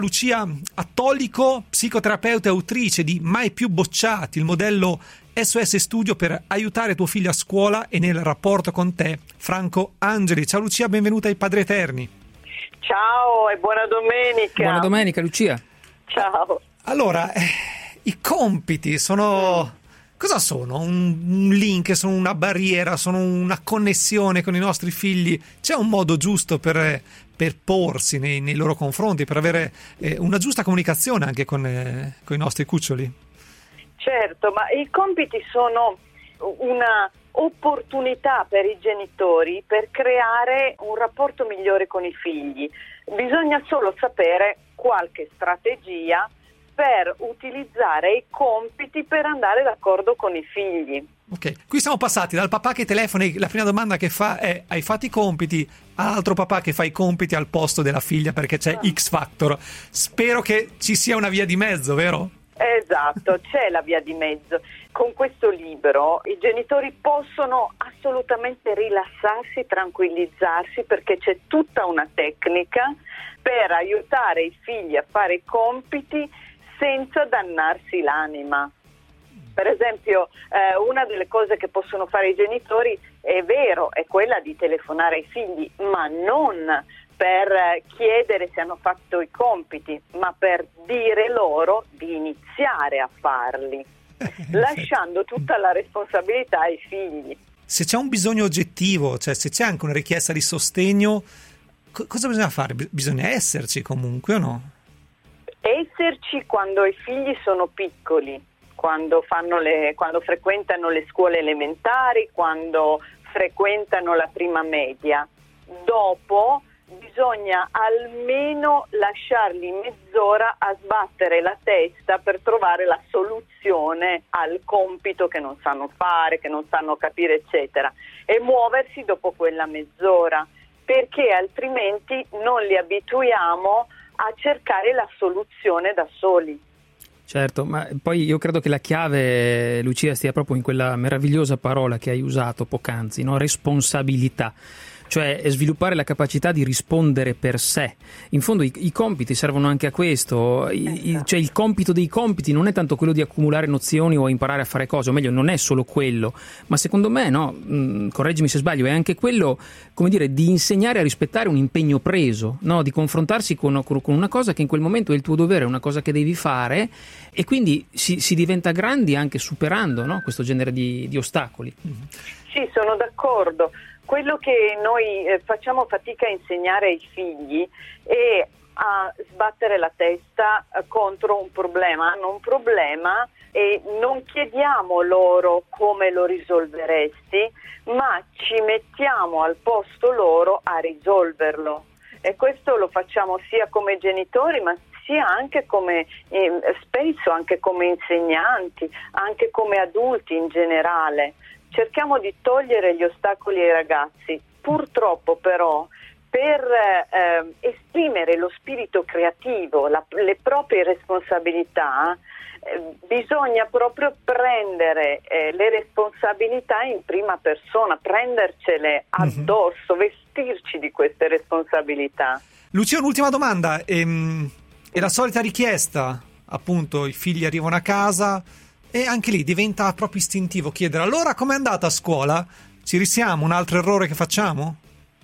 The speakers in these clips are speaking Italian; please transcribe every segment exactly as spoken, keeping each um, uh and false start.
Lucia Attolico, psicoterapeuta e autrice di Mai più bocciati, il modello S O S Studio per aiutare tuo figlio a scuola e nel rapporto con te, Franco Angeli. Ciao Lucia, benvenuta ai Padri Eterni. Ciao e buona domenica. Buona domenica Lucia. Ciao. Allora, eh, i compiti sono... Cosa sono? Un, un link, sono una barriera, sono una connessione con i nostri figli? C'è un modo giusto per, per porsi nei, nei loro confronti, per avere eh, una giusta comunicazione anche con, eh, con i nostri cuccioli? Certo, ma i compiti sono una opportunità per i genitori per creare un rapporto migliore con i figli. Bisogna solo sapere qualche strategia per utilizzare i compiti per andare d'accordo con i figli. Ok, qui siamo passati dal papà che telefona e la prima domanda che fa è: hai fatto i compiti? All'altro papà che fa i compiti al posto della figlia perché c'è ah. X Factor. Spero che ci sia una via di mezzo, vero? Esatto, c'è la via di mezzo. Con questo libro i genitori possono assolutamente rilassarsi, tranquillizzarsi, perché c'è tutta una tecnica per aiutare i figli a fare i compiti senza dannarsi l'anima. Per esempio, eh, una delle cose che possono fare i genitori, è vero, è quella di telefonare ai figli, ma non per chiedere se hanno fatto i compiti, ma per dire loro di iniziare a farli, lasciando tutta la responsabilità ai figli. Se c'è un bisogno oggettivo, cioè se c'è anche una richiesta di sostegno, co- cosa bisogna fare? Bisogna esserci comunque o no? Esserci quando i figli sono piccoli, quando fanno le, quando frequentano le scuole elementari, quando frequentano la prima media. Dopo bisogna almeno lasciarli mezz'ora a sbattere la testa per trovare la soluzione al compito che non sanno fare, che non sanno capire, eccetera, e muoversi dopo quella mezz'ora, perché altrimenti non li abituiamo a cercare la soluzione da soli. Certo, ma poi io credo che la chiave, Lucia, stia proprio in quella meravigliosa parola che hai usato poc'anzi, no? Responsabilità. Cioè sviluppare la capacità di rispondere per sé. In fondo i, i compiti servono anche a questo, I, i, cioè il compito dei compiti non è tanto quello di accumulare nozioni o imparare a fare cose, o meglio non è solo quello, ma secondo me, no, mh, correggimi se sbaglio, è anche quello, come dire, di insegnare a rispettare un impegno preso, no? Di confrontarsi con, con una cosa che in quel momento è il tuo dovere, è una cosa che devi fare, e quindi si, si diventa grandi anche superando, no? Questo genere di, di ostacoli. Sì, sono d'accordo. Quello che noi eh, facciamo fatica a insegnare ai figli è a sbattere la testa eh, contro un problema. Hanno un problema e non chiediamo loro come lo risolveresti, ma ci mettiamo al posto loro a risolverlo. E questo lo facciamo sia come genitori, ma sia anche come, eh, spesso anche come insegnanti, anche come adulti in generale. Cerchiamo di togliere gli ostacoli ai ragazzi. Purtroppo però per eh, esprimere lo spirito creativo, la, le proprie responsabilità, eh, bisogna proprio prendere eh, le responsabilità in prima persona, prendercele addosso, mm-hmm. vestirci di queste responsabilità. Lucia, un'ultima domanda. Ehm, è la solita richiesta, appunto, i figli arrivano a casa e anche lì diventa proprio istintivo chiedere: allora com'è andata a scuola? Ci risiamo? Un altro errore che facciamo?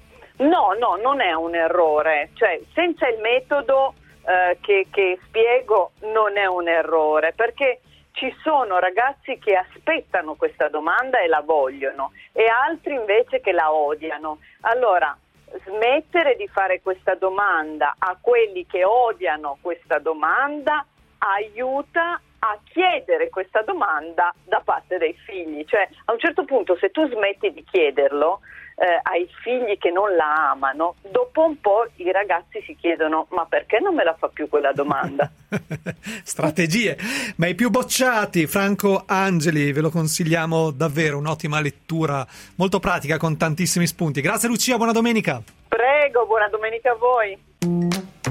No, no, non è un errore. Cioè, senza il metodo eh, che, che spiego non è un errore, perché ci sono ragazzi che aspettano questa domanda e la vogliono, e altri invece che la odiano. Allora, smettere di fare questa domanda a quelli che odiano questa domanda aiuta a chiedere questa domanda da parte dei figli. Cioè, a un certo punto, se tu smetti di chiederlo eh, ai figli che non la amano, dopo un po' i ragazzi si chiedono: ma perché non me la fa più quella domanda? Strategie. Ma i più bocciati, Franco Angeli, ve lo consigliamo davvero, un'ottima lettura molto pratica con tantissimi spunti. Grazie Lucia, buona domenica. Prego, buona domenica a voi.